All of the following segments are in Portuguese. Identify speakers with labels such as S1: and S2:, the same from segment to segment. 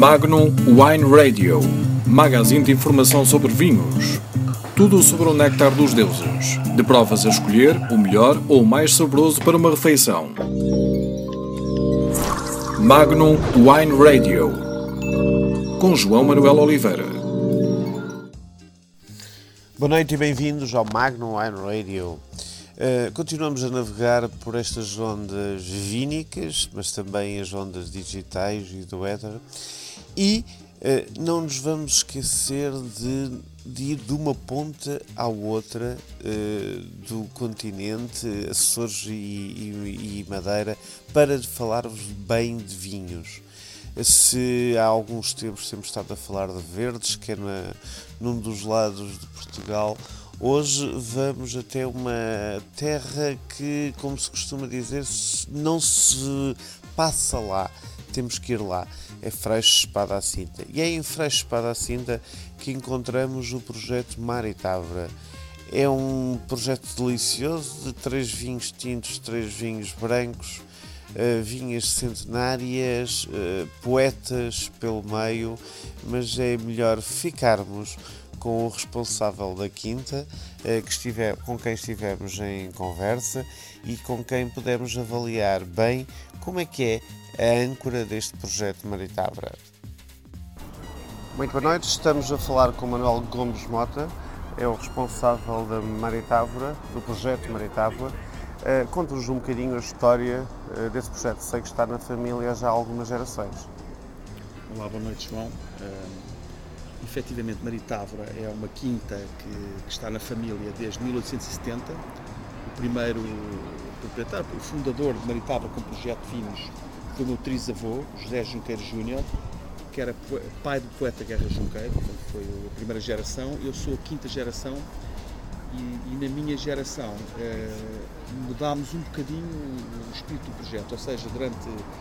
S1: Magnum Wine Radio, magazine de informação sobre vinhos. Tudo sobre o néctar dos deuses. De provas a escolher, o melhor ou o mais saboroso para uma refeição. Magnum Wine Radio, com João Manuel Oliveira.
S2: Boa noite e bem-vindos ao Magnum Wine Radio. Continuamos a navegar por estas ondas vínicas, mas também as ondas digitais e do éter, e não nos vamos esquecer de ir de uma ponta à outra do continente, Açores e Madeira, para falar-vos bem de vinhos. Se há alguns tempos temos estado a falar de verdes, que é num dos lados de Portugal, hoje vamos até uma terra que, como se costuma dizer, não se passa lá, temos que ir lá. É Freixo Espada à Cinta. E é em Freixo Espada à Cinta que encontramos o projeto Mar e Távora. É um projeto delicioso de 3 vinhos tintos, 3 vinhos brancos, vinhas centenárias, poetas pelo meio, mas é melhor ficarmos com o responsável da quinta, com quem estivemos em conversa e com quem pudemos avaliar bem como é que é a âncora deste projeto Mar e Távora. Muito boa noite, estamos a falar com Manuel Gomes Mota, é o responsável da Mar e Távora, do projeto Mar e Távora. Conta-nos um bocadinho a história desse projeto, sei que está na família já há algumas gerações.
S3: Olá, boa noite, João. Efetivamente, Mar e Távora é uma quinta que está na família desde 1870. O primeiro proprietário, o fundador de Mar e Távora com projeto de vinhos foi o meu trisavô, José Junqueiro Júnior, que era pai do poeta Guerra Junqueiro, foi a primeira geração. Eu sou a quinta geração e na minha geração mudámos um bocadinho o espírito do projeto, ou seja, durante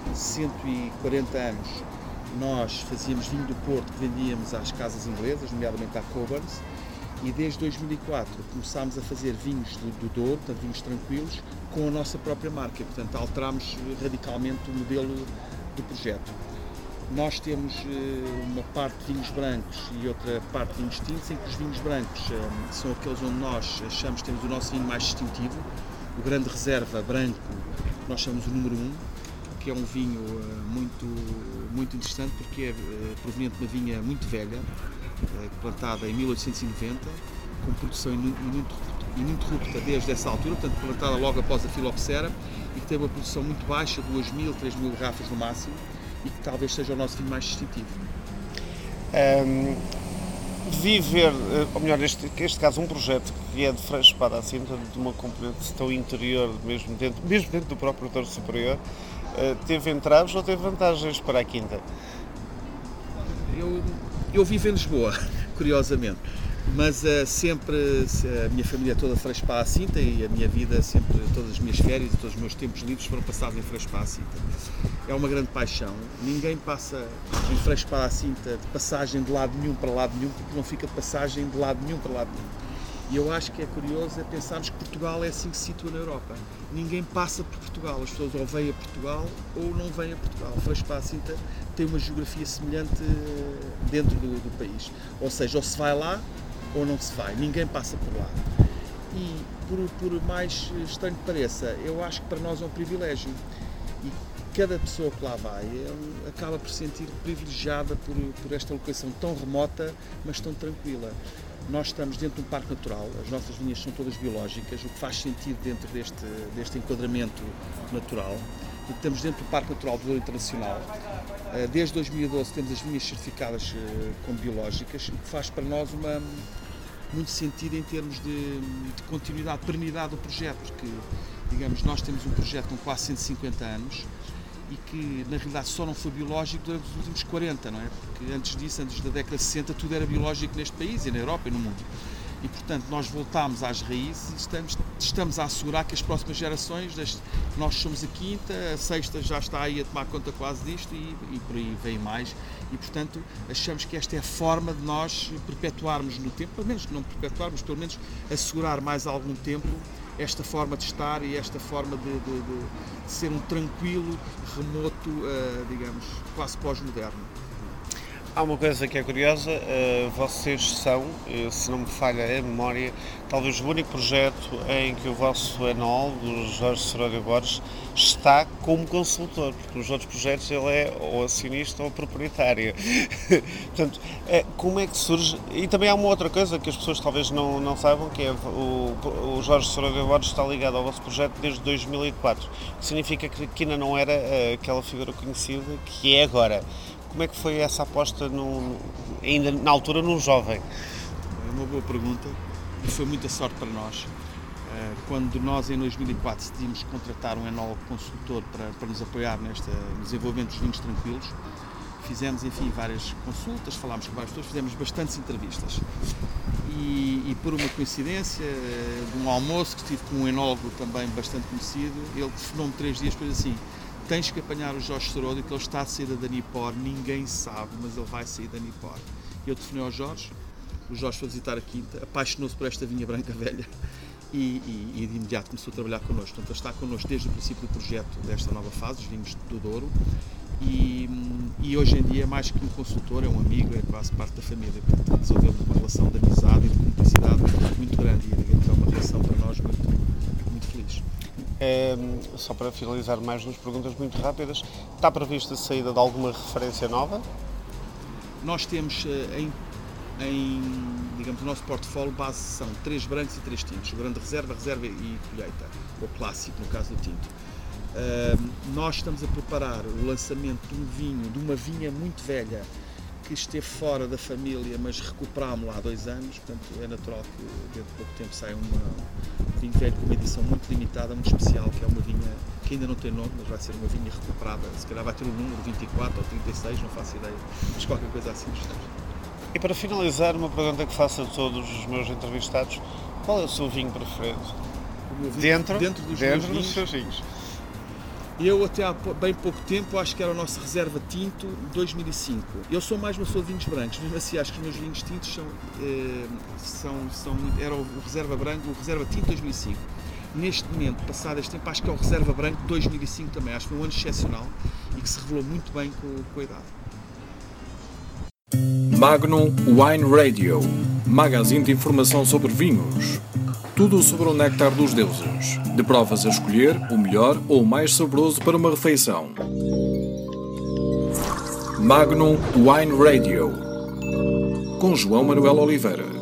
S3: 140 anos nós fazíamos vinho do Porto que vendíamos às casas inglesas, nomeadamente à Coburns, e desde 2004 começámos a fazer vinhos do Douro, portanto vinhos tranquilos, com a nossa própria marca, portanto alterámos radicalmente o modelo do projeto. Nós temos uma parte de vinhos brancos e outra parte de vinhos tintos, em que os vinhos brancos são aqueles onde nós achamos que temos o nosso vinho mais distintivo, o Grande Reserva branco, nós chamamos o número 1, que é um vinho muito interessante porque é proveniente de uma vinha muito velha, plantada em 1890, com produção ininterrupta desde essa altura, portanto plantada logo após a Filoxera, e que tem uma produção muito baixa, 2.000, 3.000 garrafas no máximo, e que talvez seja o nosso vinho mais distintivo.
S2: Viver, ou melhor, neste caso um projeto que é de Freixo Espada à Cinta, de uma componente tão interior, mesmo dentro do próprio Douro Superior, teve entraves ou teve vantagens para a quinta?
S3: Eu vivo em Lisboa, curiosamente, mas sempre a minha família é toda Freixo Espada à Cinta e a minha vida sempre, todas as minhas férias e todos os meus tempos livres foram passados em Freixo Espada à Cinta. É uma grande paixão. Ninguém passa em Freixo Espada à Cinta de passagem de lado nenhum para lado nenhum, porque não fica de passagem de lado nenhum para lado nenhum. E eu acho que é curioso pensarmos que Portugal é assim que se situa na Europa. Ninguém passa por Portugal, as pessoas ou vêm a Portugal ou não vêm a Portugal. Freixo Espada à Cinta tem uma geografia semelhante dentro do país. Ou seja, ou se vai lá ou não se vai, ninguém passa por lá. E por mais estranho que pareça, eu acho que para nós é um privilégio. E cada pessoa que lá vai acaba por se sentir privilegiada por esta locação tão remota, mas tão tranquila. Nós estamos dentro de um parque natural, as nossas vinhas são todas biológicas, o que faz sentido dentro deste enquadramento natural. Estamos dentro do Parque Natural do Douro Internacional. Desde 2012 temos as vinhas certificadas como biológicas, o que faz para nós muito sentido em termos de continuidade, perenidade do projeto, porque, digamos, nós temos um projeto com quase 150 anos e que, na realidade, só não foi biológico durante os últimos 40, não é? Porque antes disso, antes da década de 60, tudo era biológico neste país e na Europa e no mundo. E, portanto, nós voltámos às raízes e estamos a assegurar que as próximas gerações, nós somos a quinta, a sexta já está aí a tomar conta quase disto e por aí vem mais. E, portanto, achamos que esta é a forma de nós perpetuarmos no tempo, pelo menos não perpetuarmos, pelo menos assegurar mais algum tempo esta forma de estar e esta forma de ser um tranquilo, remoto, digamos, quase pós-moderno.
S2: Há uma coisa que é curiosa, vocês são, se não me falha a memória, talvez o único projeto em que o vosso enólogo, o Jorge Seródio Borges, está como consultor, porque nos outros projetos ele é ou acionista ou proprietário. Portanto, como é que surge? E também há uma outra coisa que as pessoas talvez não saibam, que é o Jorge Seródio Borges está ligado ao vosso projeto desde 2004, que significa que ainda não era aquela figura conhecida que é agora. Como é que foi essa aposta, ainda na altura, num jovem?
S3: É uma boa pergunta e foi muita sorte para nós. Quando nós, em 2004, decidimos contratar um enólogo consultor para nos apoiar no desenvolvimento dos vinhos tranquilos, fizemos, enfim, várias consultas, falámos com várias pessoas, fizemos bastantes entrevistas. E por uma coincidência, de um almoço que tive com um enólogo também bastante conhecido, ele telefonou-me 3 dias depois assim: tens que apanhar o Jorge Seródio, que ele está a sair da Danipor, ninguém sabe, mas ele vai sair da Danipor. Eu telefonei ao Jorge, o Jorge foi visitar a quinta, apaixonou-se por esta vinha branca velha e de imediato começou a trabalhar connosco. Portanto, ele está connosco desde o princípio do projeto desta nova fase, os vinhos do Douro, e hoje em dia, mais que um consultor, é um amigo, é quase parte da família. Portanto, desenvolvemos uma relação de amizade e de cumplicidade muito grande, e é uma relação para nós muito feliz.
S2: Só para finalizar mais duas perguntas muito rápidas, está prevista a saída de alguma referência nova?
S3: Nós temos digamos, o nosso portfólio base são 3 brancos e 3 tintos, o grande reserva e colheita, ou clássico no caso do tinto. Nós estamos a preparar o lançamento de um vinho, de uma vinha muito velha, que esteve fora da família, mas recuperámos-la há 2 anos, portanto é natural que dentro de pouco tempo saia um vinho velho com uma edição muito limitada, muito especial, que é uma vinha que ainda não tem nome, mas vai ser uma vinha recuperada, se calhar vai ter o número 24 ou 36, não faço ideia, mas qualquer coisa assim nos estamos.
S2: E para finalizar, uma pergunta que faço a todos os meus entrevistados: qual é o seu vinho preferido?
S3: O meu vinho, dentro dos seus vinhos? Eu até há bem pouco tempo acho que era o nosso Reserva Tinto 2005. Eu sou mais uma pessoa de vinhos brancos, mesmo assim acho que os meus vinhos tintos era o Reserva Branco, o Reserva Tinto 2005. Neste momento, passado este tempo, acho que é o Reserva Branco 2005 também. Acho que foi um ano excepcional e que se revelou muito bem com a idade.
S1: Magnum Wine Radio, magazine de informação sobre vinhos. Tudo sobre o néctar dos deuses. De provas a escolher, o melhor ou o mais saboroso para uma refeição. Magnum Wine Radio, com João Manuel Oliveira.